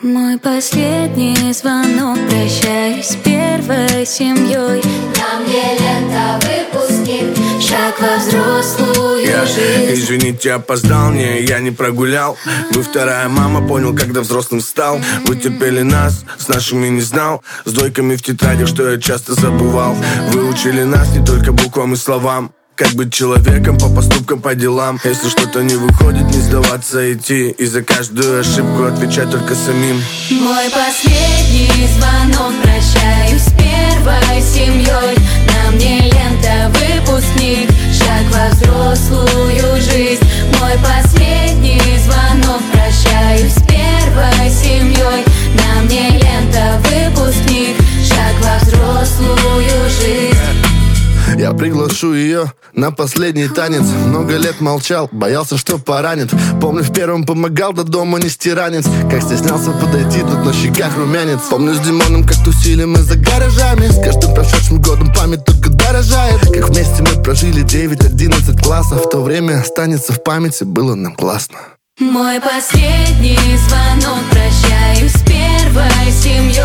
Мой последний звонок, прощаюсь с первой семьей. На мне лента выпускник, шаг во взрослую жизнь. Извините, опоздал, не, я не прогулял. Вы вторая мама, понял, когда взрослым стал. Вы терпели нас, с нашими не знал. С двойками в тетрадях, что я часто забывал. Вы учили нас не только буквам и словам. Как быть человеком по поступкам, по делам. Если что-то не выходит, не сдаваться, идти. И за каждую ошибку отвечать только самим. Мой последний звонок, прощаюсь с первой семьей. На мне лента выпускник, шаг во взрослую жизнь. Мой последний звонок, прощаюсь с первой семьей. На мне лента выпускник, шаг во взрослую жизнь. Я приглашу ее на последний танец. Много лет молчал, боялся, что поранит. Помню, в первом помогал до дома нести ранец. Как стеснялся подойти, тут на щеках румянец. Помню, с Димоном как тусили мы за гаражами. С каждым прошедшим годом память только дорожает. Как вместе мы прожили 9-11 классов. В то время останется в памяти, было нам классно. Мой последний звонок, прощаюсь с первой семьей.